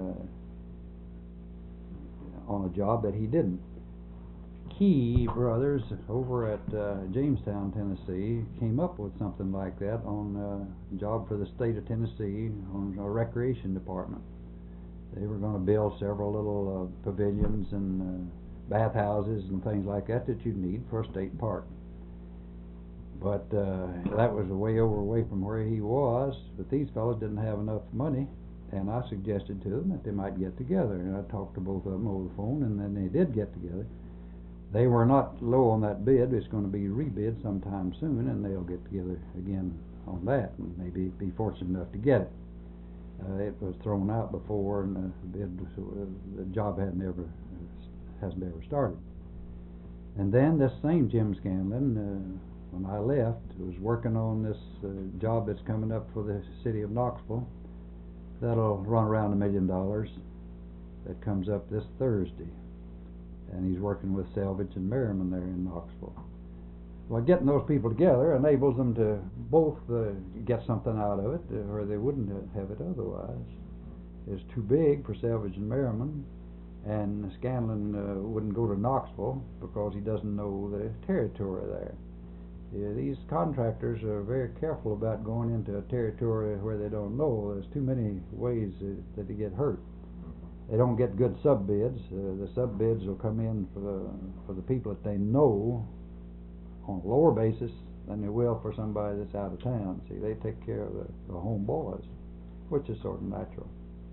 B: on a job that he didn't. Key Brothers over at Jamestown, Tennessee, came up with something like that on a job for the state of Tennessee on a recreation department. They were going to build several little pavilions and bathhouses and things like that that you'd need for a state park. But that was away from where he was. But these fellows didn't have enough money, and I suggested to them that they might get together. And I talked to both of them over the phone, and then they did get together. They were not low on that bid. It's going to be rebid sometime soon, and they'll get together again on that, and maybe be fortunate enough to get it. It was thrown out before, and the job hasn't ever started. And then this same Jim Scanlon, when I left, was working on this job that's coming up for the city of Knoxville. That'll run around $1 million. That comes up this Thursday, and he's working with Salvage and Merriman there in Knoxville. Well, getting those people together enables them to both get something out of it, or they wouldn't have it otherwise. It's too big for Salvage and Merriman, and Scanlon wouldn't go to Knoxville because he doesn't know the territory there. These contractors are very careful about going into a territory where they don't know. There's too many ways that they get hurt. They don't get good sub-bids. The sub-bids will come in for the people that they know on a lower basis than they will for somebody that's out of town. See, they take care of the home boys, which is sort of natural.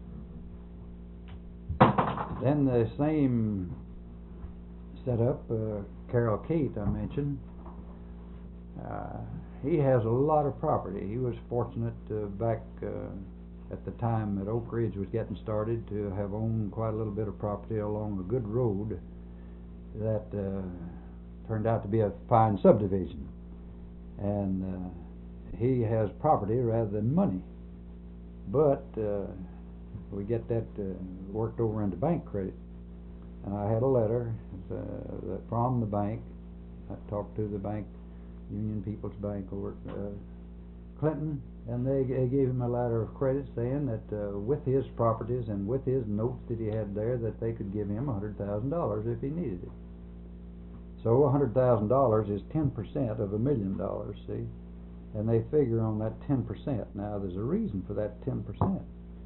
B: Then the same setup, Carol Cate, I mentioned, he has a lot of property. He was fortunate back at the time that Oak Ridge was getting started to have owned quite a little bit of property along a good road that turned out to be a fine subdivision. And he has property rather than money. But we get that worked over into bank credit. And I had a letter from the bank. I talked to the bank, Union People's Bank over at Clinton, and they gave him a letter of credit saying that with his properties and with his notes that he had there, that they could give him $100,000 if he needed it. So $100,000 is 10% of $1 million, see? And they figure on that 10%. Now, there's a reason for that 10%.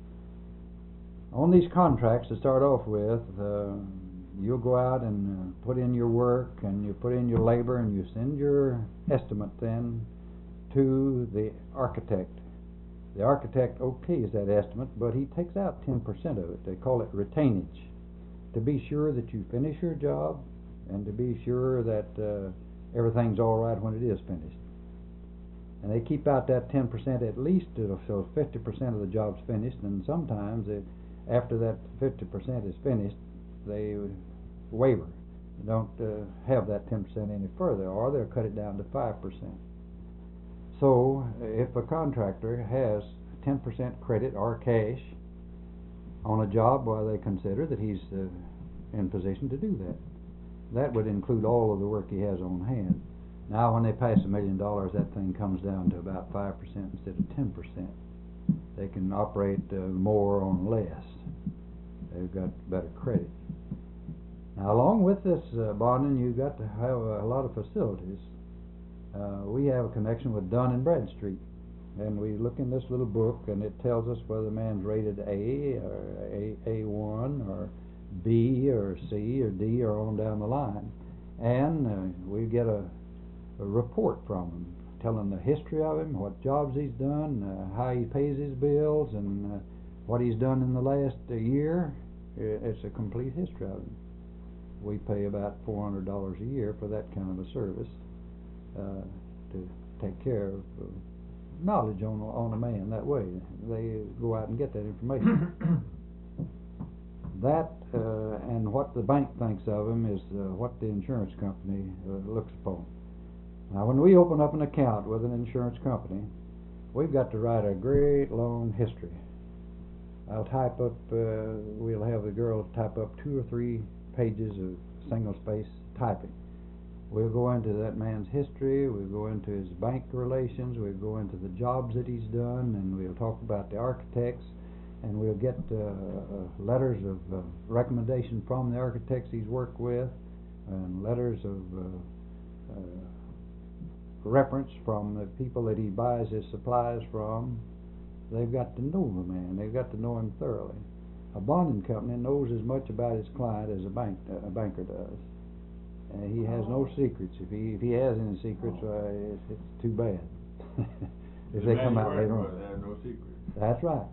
B: On these contracts, to start off with, you'll go out and put in your work, and you put in your labor, and you send your estimate then to the architect. The architect okays that estimate, but he takes out 10% of it. They call it retainage, to be sure that you finish your job and to be sure that everything's all right when it is finished. And they keep out that 10% at least so 50% of the job's finished, and sometimes after that 50% is finished, they waiver. They don't have that 10% any further, or they'll cut it down to 5%. So if a contractor has 10% credit or cash on a job, well, they consider that he's in position to do that. That would include all of the work he has on hand. Now, when they pass $1 million, that thing comes down to about 5% instead of 10%. They can operate more on less. They've got better credit. Now, along with this bonding, you've got to have a lot of facilities. We have a connection with Dun & Bradstreet, and we look in this little book, and it tells us whether the man's rated A or A1 or B or C or D or on down the line. And we get a report from him telling the history of him, what jobs he's done, how he pays his bills, and what he's done in the last year. It's a complete history of him. We pay about $400 a year for that kind of a service to take care of knowledge on a man that way. They go out and get that information. That and what the bank thinks of him is what the insurance company looks upon. Now, when we open up an account with an insurance company, we've got to write a great long history. I'll type up, we'll have the girl type up 2 or 3 pages of single-space typing. We'll go into that man's history, we'll go into his bank relations, we'll go into the jobs that he's done, and we'll talk about the architects, and we'll get letters of recommendation from the architects he's worked with, and letters of reference from the people that he buys his supplies from. They've got to know the man. They've got to know him thoroughly. A bonding company knows as much about his client as a banker does. He has no secrets. If he has any secrets, it's too bad. If they come out later on.
C: There's no secrets.
B: That's right.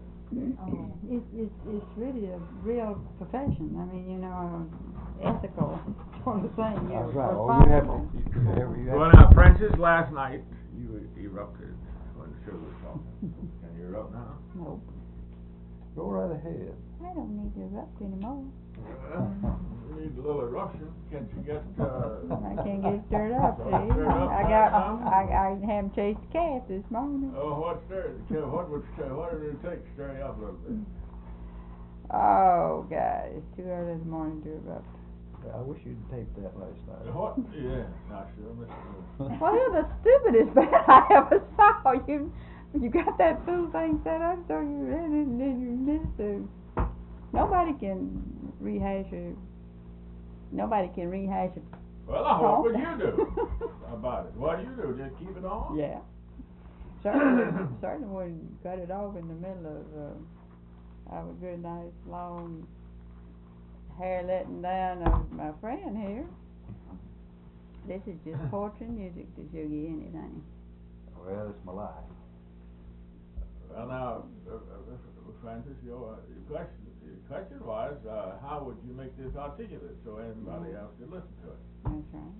A: It's really a real profession. I mean, you know, ethical sort of thing. You're
B: That's right.
A: responsible.
C: Well, now, Francis, last night you erupted when the sugar was talking. Can you erupt now?
A: Nope.
B: Go right ahead.
A: I don't need to erupt anymore.
C: You need a little eruption. Can't you get?
A: I can't get stirred up. See,
C: Stirred up
A: I haven't chased the cat this morning.
C: Oh, what stirred? What did it take to stir you up a little bit?
A: Oh, God, it's too early in the morning to erupt.
B: I wish you'd taped that last night.
C: What? Yeah, not sure.
A: Well, you're the stupidest man I ever saw. You got that fool thing set up so you read it and then you missed it. Nobody can rehash it. Nobody can rehash it.
C: Well, what would you do about it? What do you do? Just keep it on?
A: Yeah. Certainly wouldn't cut it off in the middle of a good, nice, long hair letting down of my friend here. This is just poetry and music to Sugar in it, ain't it?
B: Well, it's my life.
C: Well, now, Francis, your question was, how would you make this articulate so anybody else could listen to it?
A: That's right.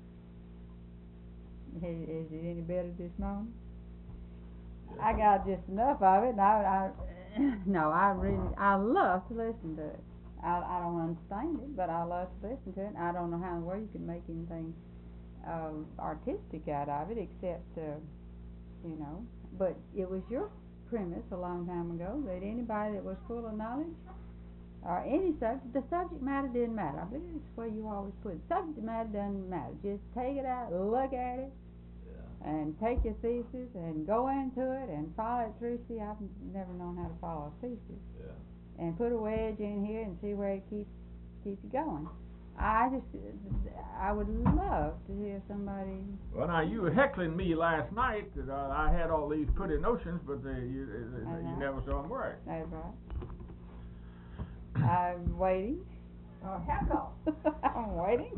A: Is it any better this morning?
C: Yes.
A: I got just enough of it, and I love to listen to it. I don't understand it, but I love to listen to it. I don't know how in the world you can make anything artistic out of it, except, you know. But it was your premise a long time ago that anybody that was full of knowledge or any subject, the subject matter didn't matter. I believe it's where you always put it. Subject matter doesn't matter. Just take it out, look at it, and take your thesis and go into it and follow it through. See, I've never known how to follow a thesis.
C: Yeah.
A: And put a wedge in here and see where it keeps you going. I would love to hear somebody.
C: Well, now you were heckling me last night that I had all these pretty notions, but you never saw them work.
A: That's right. I'm waiting.
D: Oh, heckle.
A: I'm waiting.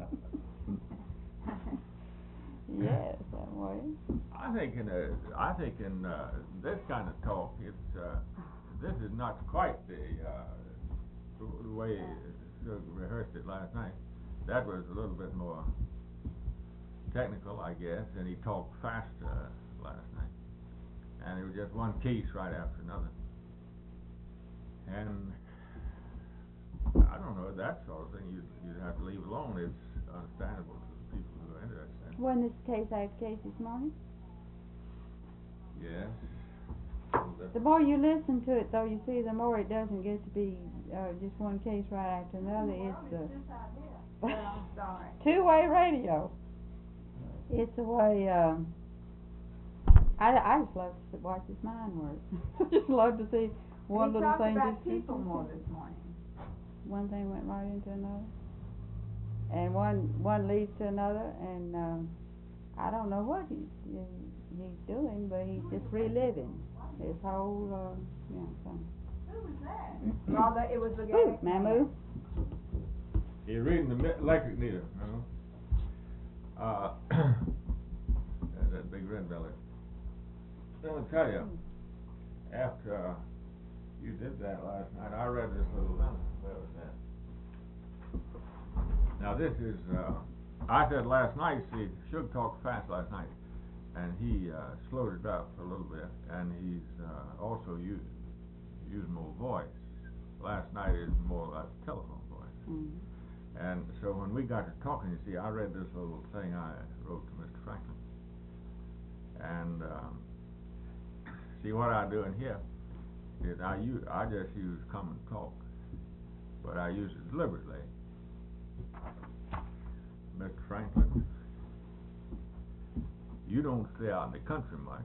A: Yes, I'm waiting.
C: I think in this kind of talk, this is not quite the way Doug rehearsed it last night. That was a little bit more technical, I guess, and he talked faster last night. And it was just one case right after another. And I don't know, that sort of thing you'd have to leave alone. It's understandable to the people who are interested in it.
A: Wasn't this case after case this morning?
C: Yes.
A: The more you listen to it, though, you see, the more it doesn't get to be just one case right after another. It's two-way radio. It's a way. I just love to watch his mind work. I just love to see one little thing.
D: He talked about people more this morning.
A: One thing went right into another, and one leads to another, and I don't know what he's doing, but he's just reliving his whole thing.
D: Who was that? Well, it was the
A: Ooh, Mamu.
C: You're reading the electric meter, that big red belly. Let me tell you, after you did that last night, I read this little letter. Where was that? Now this is, I said last night, see, Suge talked fast last night, and he slowed it up a little bit, and he's also used more voice. Last night is more like telephone voice.
A: Mm-hmm.
C: And so when we got to talking, you see, I read this little thing I wrote to Mr. Franklin. And see, what I do in here is I just use common talk, but I use it deliberately. Mr. Franklin, you don't stay out in the country much.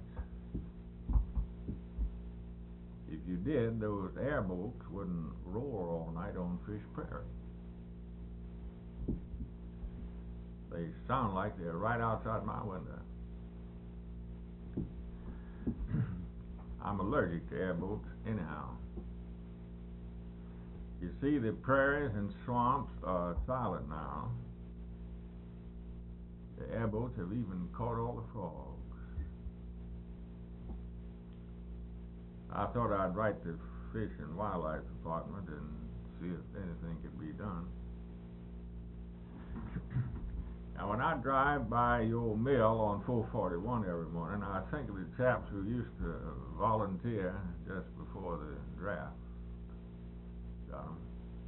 C: If you did, those airboats wouldn't roar all night on Fish Prairie. They sound like they're right outside my window. I'm allergic to airboats anyhow. You see, the prairies and swamps are silent now. The airboats have even caught all the frogs. I thought I'd write the Fish and Wildlife Department and see if anything could be done. Now, when I drive by your mill on 441 every morning, I think of the chaps who used to volunteer just before the draft. Got 'em.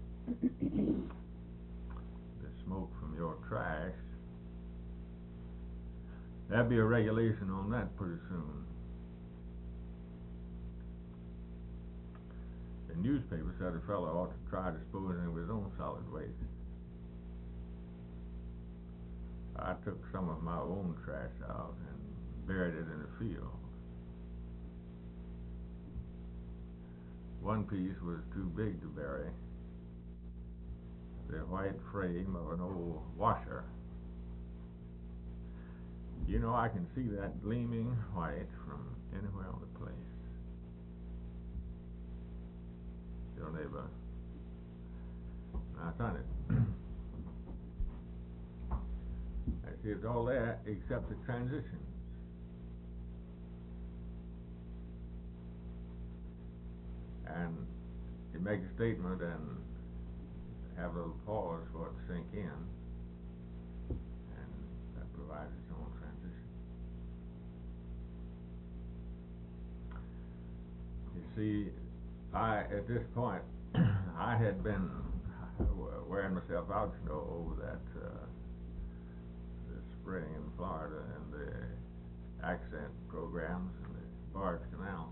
C: The smoke from your trash. There'll be a regulation on that pretty soon. The newspaper said a fellow ought to try disposing of his own solid waste. I took some of my own trash out and buried it in a field. One piece was too big to bury. The white frame of an old washer. You know, I can see that gleaming white from anywhere on the place. Your neighbor. I found it. I see it's all there except the transitions. And you make a statement and have a little pause for it to sink in, and that provides its own transition. You see, at this point, I had been wearing myself out, you know, over that the spring in Florida and the accent programs and the Barge Canal,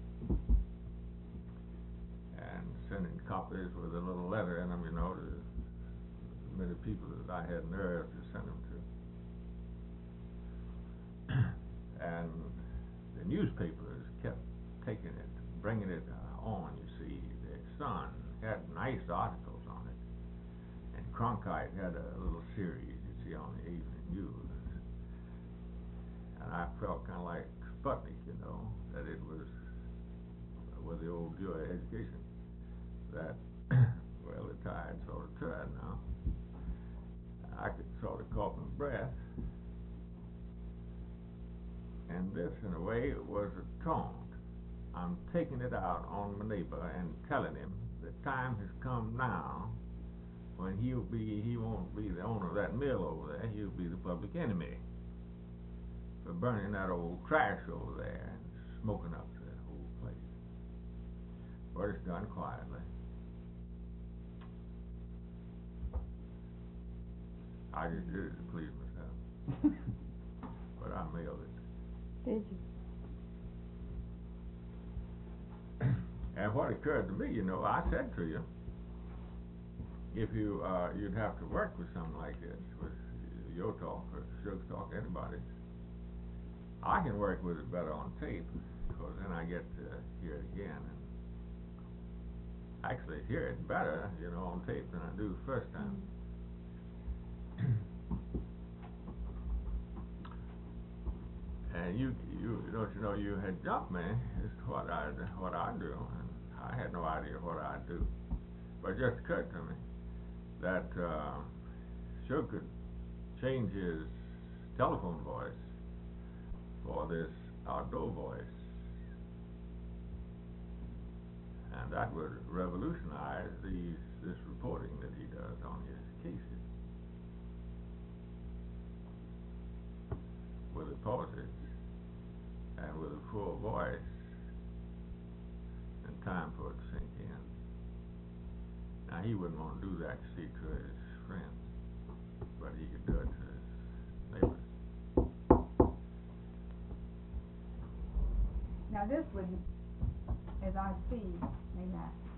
C: and sending copies with a little letter in them, you know, to as many people that I had nerve to send them to. And the newspapers kept taking it, bringing it on, you see. The Sun had nice articles on it, and Cronkite had a little series, you see, on the evening news. And I felt kind of like Sputnik, you know, that it was with the old Bureau of Education, that, well, the tide sort of turned now. I could sort of caught my breath. And this, in a way, was a taunt. I'm taking it out on my neighbor and telling him the time has come now when he won't be the owner of that mill over there, he'll be the public enemy for burning that old trash over there and smoking up the whole place. But it's done quietly. I just did it to please myself. But I mailed it.
A: Did you?
C: And what occurred to me, you know, I said to you, if you you'd have to work with something like this, with your talk or Sugar's talk, anybody's. I can work with it better on tape, because then I get to hear it again and actually hear it better, you know, on tape than I do the first time. And you don't you know, you had jumped me as to what I do, and I had no idea what I'd do. But it just occurred to me that Suge could change his telephone voice for this outdoor voice, and that would revolutionize this reporting that he does on his cases, with the pauses and with a full voice and time for it to sink in. Now, he wouldn't want to do that, you see, to his friends, but he could do it to his neighbors.
D: Now this one, as I see, may not